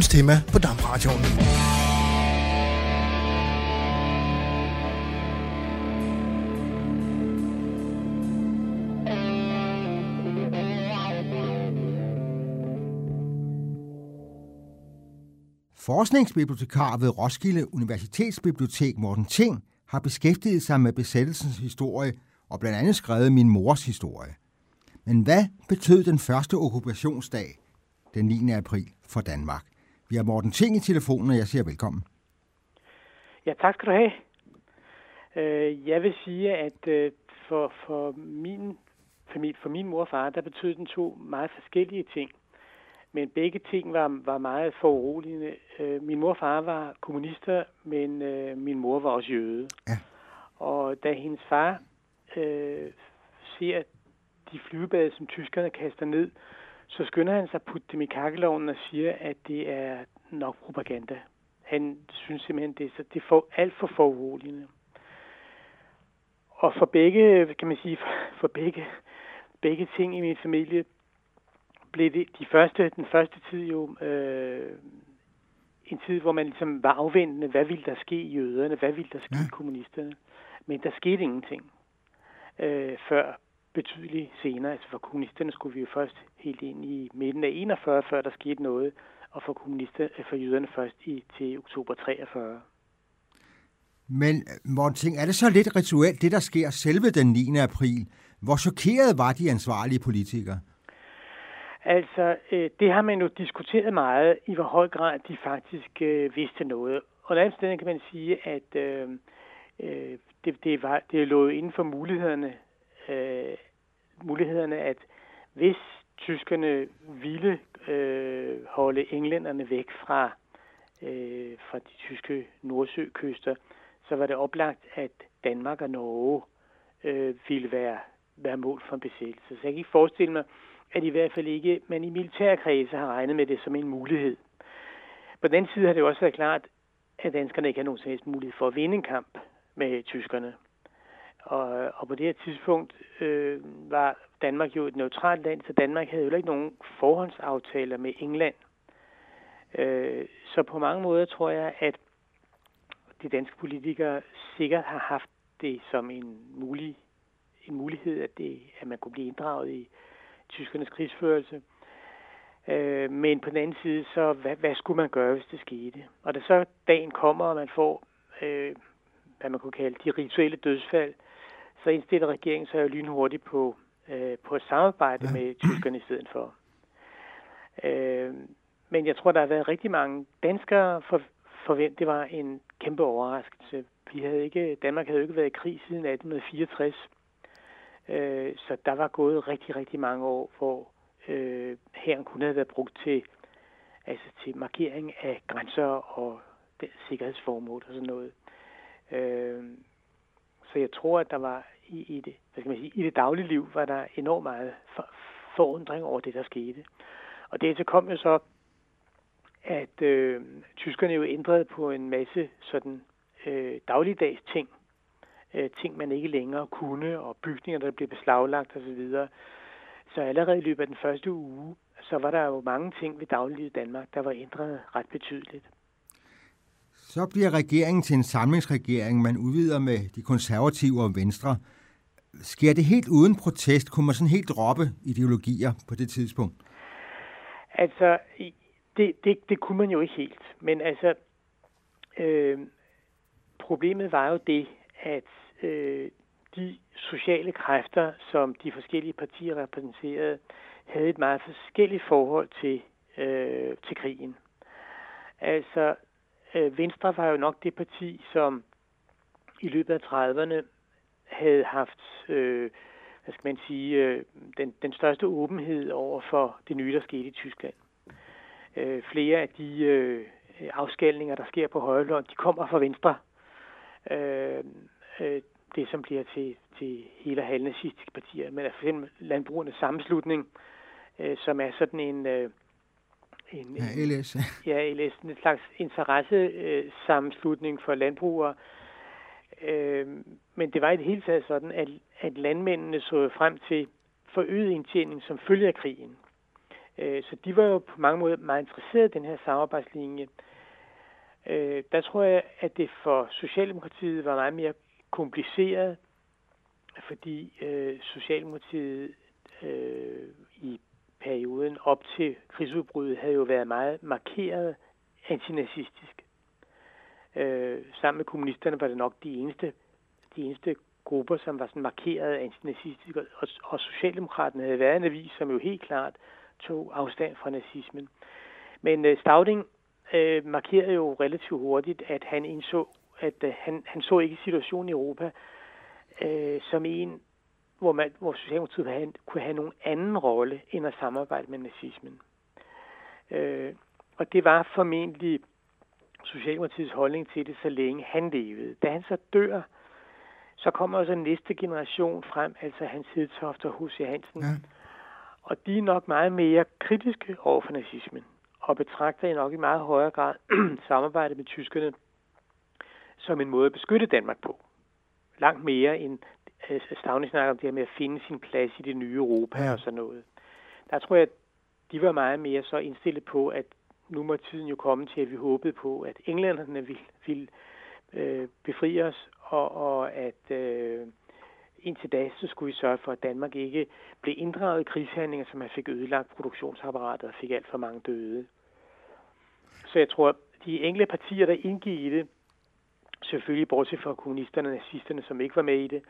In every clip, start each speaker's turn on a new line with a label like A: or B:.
A: ugens tema på DAM-radioen.
B: Forskningsbibliotekar ved Roskilde Universitetsbibliotek Morten Thing har beskæftiget sig med besættelsens historie og blandt andet skrevet Min mors historie. Men hvad betød den første okkupationsdag, den 9. april, for Danmark? Vi har Morten Thing i telefonen, og jeg siger velkommen.
C: Ja, tak skal du have. Jeg vil sige, at for min familie, for min mor og far, der betød den to meget forskellige ting. Men begge ting var meget foruroligende. Min mor og far var kommunister, men min mor var også jøde.
B: Ja.
C: Og da hendes far ser de flyvebade, som tyskerne kaster ned, så skynder han sig at putte dem i kakkelovnen og siger, at det er nok propaganda. Han synes simpelthen, det er alt for foruroligende. Og for begge, kan man sige, for begge ting i min familie, blev det den første tid jo en tid, hvor man ligesom var afventende, hvad ville der ske i jøderne, hvad ville der ske i kommunisterne. Men der skete ingenting før betydeligt senere. Altså for kommunisterne skulle vi jo først helt ind i midten af 41, før der skete noget, og for jøderne først til oktober 43.
B: Men Morten Thing, er det så lidt rituelt, det der sker selve den 9. april? Hvor chokeret var de ansvarlige politikere?
C: Altså, det har man jo diskuteret meget, i hvor høj grad de faktisk vidste noget. Og andet sted kan man sige, at det lå inden for mulighederne, at hvis tyskerne ville holde englænderne væk fra de tyske Nordsøkyster, så var det oplagt, at Danmark og Norge ville være mål for en besættelse. Så jeg kan ikke forestille mig, at i hvert fald ikke man i militærkredse har regnet med det som en mulighed. På den side har det også været klart, at danskerne ikke har nogen som helst mulighed for at vinde en kamp med tyskerne. Og på det her tidspunkt var Danmark jo et neutralt land, så Danmark havde jo ikke nogen forhåndsaftaler med England. Så på mange måder tror jeg, at de danske politikere sikkert har haft det som en mulighed, at man kunne blive inddraget i tyskernes krigsførelse. Men på den anden side, så hvad skulle man gøre, hvis det skete? Og da så dagen kommer, og man får, hvad man kunne kalde de rituelle dødsfald, så indstiller regeringen sig jo lynhurtigt på et samarbejde med tyskerne i stedet for. Men jeg tror, der har været rigtig mange danskere forventet, det var en kæmpe overraskelse. Danmark havde jo ikke været i krig siden 1864. Så der var gået rigtig, rigtig mange år, hvor hæren kunne have været brugt til markering af grænser og sikkerhedsformål og sådan noget. Så jeg tror, at der var i det daglige liv, var der enormt meget forundring over det, der skete. Og det kom jo så, at tyskerne jo ændrede på en masse sådan dagligdags ting, man ikke længere kunne, og bygninger, der blev beslaglagt osv. Så allerede i løbet af den første uge, så var der jo mange ting ved dagliglivet i Danmark, der var ændret ret betydeligt.
B: Så bliver regeringen til en samlingsregering, man udvider med de konservative og Venstre. Sker det helt uden protest? Kunne man sådan helt droppe ideologier på det tidspunkt?
C: Altså, det kunne man jo ikke helt. Men altså, problemet var jo det, at de sociale kræfter, som de forskellige partier repræsenterede, havde et meget forskelligt forhold til krigen. Altså, Venstre var jo nok det parti, som i løbet af 30'erne havde haft, den største åbenhed over for det nye, der skete i Tyskland. Flere af de afskalninger, der sker på højrefløjen, de kommer fra Venstre. Det, som bliver til hele halvnazistiske partier, men for eksempel Landbrugernes Sammenslutning, som er sådan en
B: LS.
C: Ja, LS, en slags interessesammenslutning for landbrugere. Men det var i det hele taget sådan, at landmændene så frem til forøget indtjening som følge af krigen. Så de var jo på mange måder meget interesserede i den her samarbejdslinje. Der tror jeg, at det for Socialdemokratiet var meget mere kompliceret, fordi Socialdemokratiet i perioden op til krigsudbruddet havde jo været meget markeret antinazistisk. Sammen med kommunisterne var det nok de eneste grupper, som var sådan markeret antinazistiske, og Socialdemokraterne havde været en avis, som jo helt klart tog afstand fra nazismen. Men Stauning markerede jo relativt hurtigt, at han indså, at han så ikke situationen i Europa som en, hvor Socialdemokratiet kunne have nogen anden rolle end at samarbejde med nazismen. Og det var formentlig Socialdemokratiets holdning til det, så længe han levede. Da han så dør, så kommer også næste generation frem, altså Hans Hedtoft og H.C. Hansen. Ja. Og de er nok meget mere kritiske over for nazismen, og betragter nok i meget højere grad samarbejdet med tyskerne som en måde at beskytte Danmark på. Langt mere end Stauning snakker om det her med at finde sin plads i det nye Europa og sådan noget. Der tror jeg, at de var meget mere så indstillet på, at nu må tiden jo komme til, at vi håbede på, at englænderne ville befri os, og at indtil da, så skulle vi sørge for, at Danmark ikke blev inddraget i krigshandlinger, så man fik ødelagt produktionsapparatet og fik alt for mange døde. Så jeg tror, de enkelte partier, der indgik i det, selvfølgelig bortset fra kommunisterne og nazisterne, som ikke var med i det,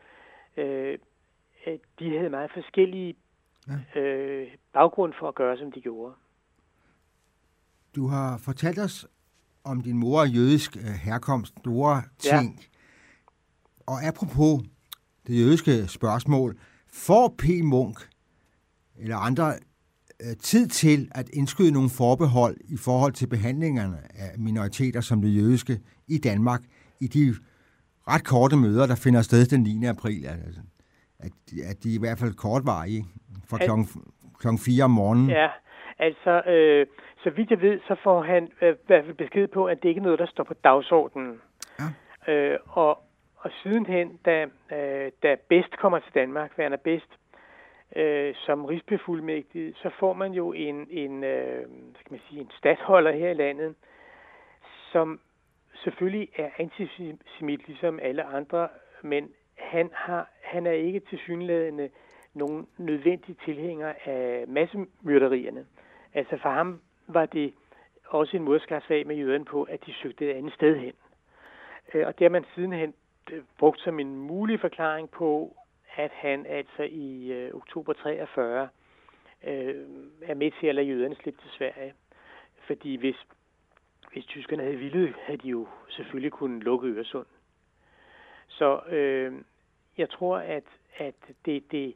C: de havde meget forskellige baggrund for at gøre, som de gjorde.
B: Du har fortalt os om din mor og jødisk herkomst, store ting. Ja. Og apropos det jødiske spørgsmål, får P. Munch eller andre tid til at indskyde nogle forbehold i forhold til behandlingerne af minoriteter som det jødiske i Danmark i de ret korte møder, der finder sted den 9. april? Altså, at de i hvert fald kortvarige fra klokken 4 om morgenen.
C: Ja, altså, så vidt jeg ved, så får han i hvert fald besked på, at det ikke er noget, der står på dagsordenen. Ja. Og sidenhen, da Best kommer til Danmark, Werner Best, som rigsbefuldmægtig, så får man jo en stadsholder her i landet, som selvfølgelig er antisemit ligesom alle andre, men han er ikke tilsyneladende nogen nødvendig tilhænger af massemyrderierne. Altså for ham var det også en modskarsag med jøderne på, at de søgte et andet sted hen. Og det har man sidenhen brugt som en mulig forklaring på, at han altså i oktober 43 er med til at lade jøderne slippe til Sverige. Fordi hvis tyskerne havde villet, havde de jo selvfølgelig kunnet lukke Øresund. Så jeg tror, at det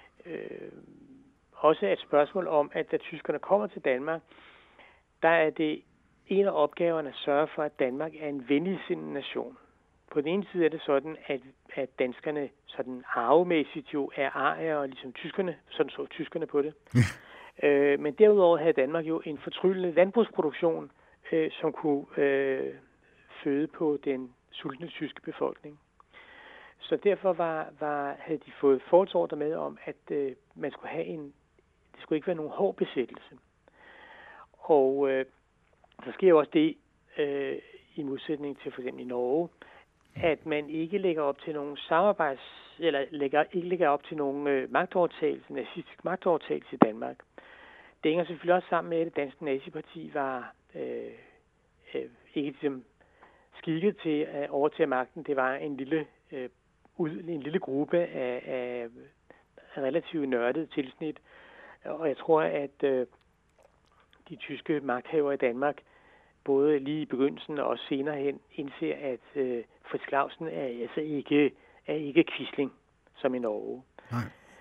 C: også er et spørgsmål om, at da tyskerne kommer til Danmark, der er det en af opgaverne at sørge for, at Danmark er en venligsindet nation. På den ene side er det sådan, at danskerne sådan arvemæssigt jo er arier, og ligesom tyskerne, sådan så tyskerne på det. Men derudover havde Danmark jo en fortryllende landbrugsproduktion, som kunne føde på den sultne tyske befolkning. Så derfor havde de fået fortsordre med om, at man skulle have det skulle ikke være nogen hård besættelse. Og der sker jo også det, i modsætning til for eksempel i Norge, at man ikke lægger op til nogen ikke lægger op til nogen magtovertagelse, nazistisk magtovertagelse i Danmark. Det hænger selvfølgelig også sammen med, at det danske naziparti var ikke ligesom skikket til at overtage magten. Det var en lille gruppe af relativt nørdede tilsnit. Og jeg tror, at de tyske magthavere i Danmark, både lige i begyndelsen og også senere hen, indser, at Frits Clausen er altså ikke Quisling, som i Norge. Nej.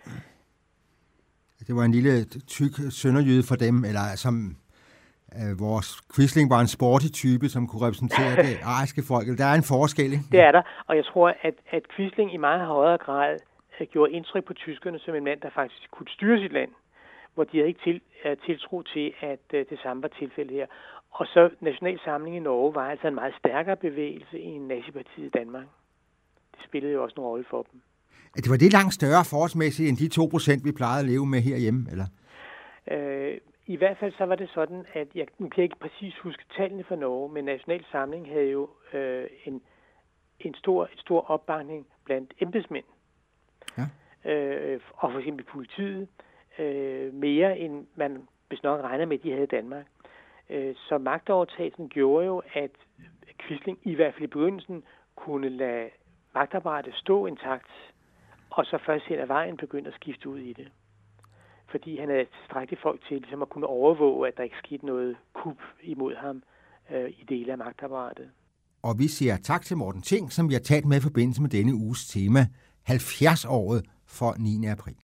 B: Det var en lille tyk sønderjyde for dem, eller som vores Quisling var en sporty type, som kunne repræsentere det ariske folk. Der er en forskel, ikke?
C: Det er der, og jeg tror, at Quisling i meget højere grad gjorde indtryk på tyskerne som en mand, der faktisk kunne styre sit land, hvor de havde ikke tiltro til, at det samme var tilfældet her. Og så National Samling i Norge var altså en meget stærkere bevægelse end nazipartiet i Danmark. Det spillede jo også en rolle for dem.
B: Det var det langt større forholdsmæssigt end de 2%, vi plejede at leve med herhjemme, eller?
C: i hvert fald så var det sådan, at nu kan jeg ikke præcis huske tallene for Norge, men National Samling havde jo en stor opbakning blandt embedsmænd. Ja. Og for eksempel politiet, mere end man hvis nok regner med, at de havde i Danmark. Så magtovertagelsen gjorde jo, at Quisling i hvert fald i begyndelsen kunne lade magtapparatet stå intakt, og så først hen ad vejen begyndte at skifte ud i det. Fordi han havde tilstrækkeligt folk til ligesom at kunne overvåge, at der ikke skete noget kup imod ham i dele af magtapparatet.
B: Og vi siger tak til Morten Thing, som vi har talt med i forbindelse med denne uges tema, 70-året for 9. april.